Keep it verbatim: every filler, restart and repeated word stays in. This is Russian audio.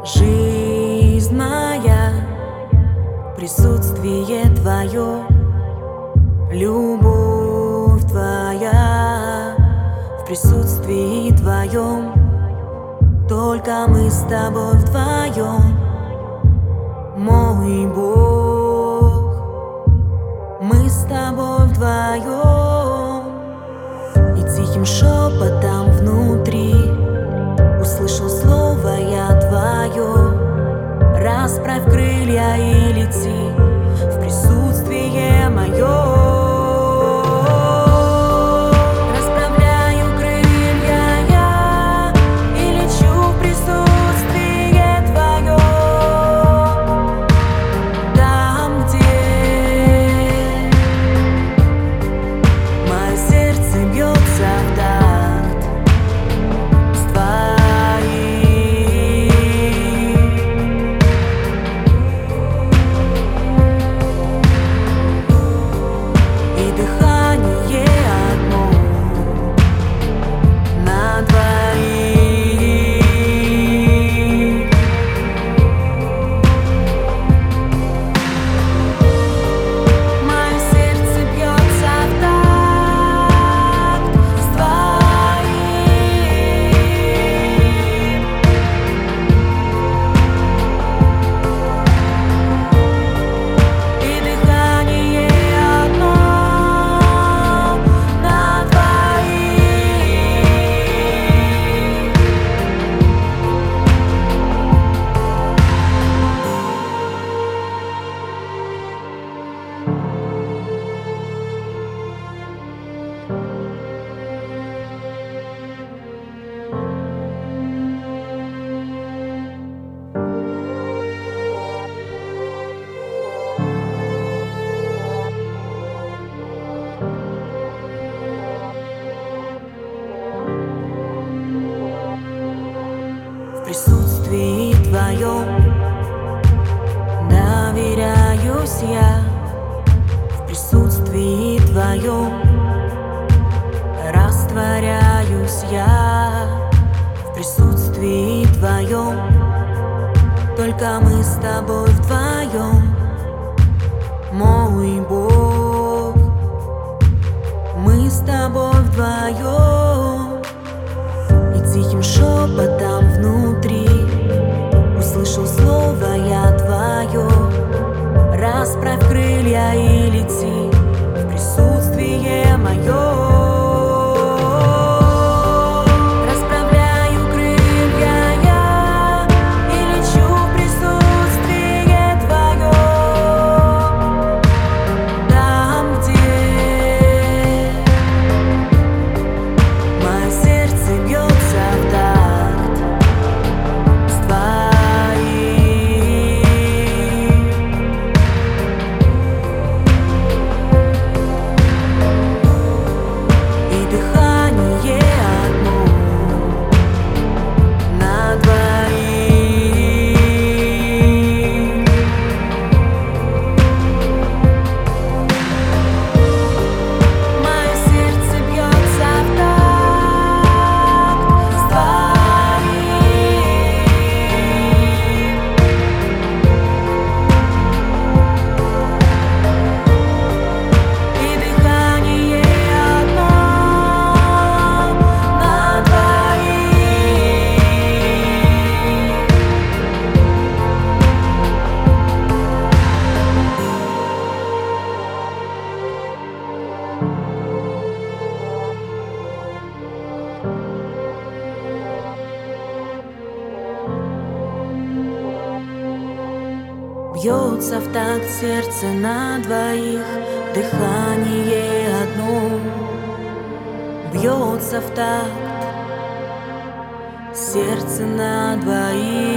Жизнь моя, присутствие Твое, любовь Твоя, в присутствии Твоем, только мы с Тобой вдвоем, мой Бог, мы с Тобой вдвоем. И тихим шепотом внутри услышал слово я Твое: расправь крылья и лети в присутствие мое. В присутствии Твоем доверяюсь я, в присутствии Твоем растворяюсь я, в присутствии Твоем только мы с Тобой вдвоем, мой Бог, мы с Тобой вдвоем. И тихим шепотом внутри услышал слово я Твое: расправь крылья и лети в присутствие мое. Бьется в такт сердце на двоих, дыхание одно. Бьется в такт сердце на двоих.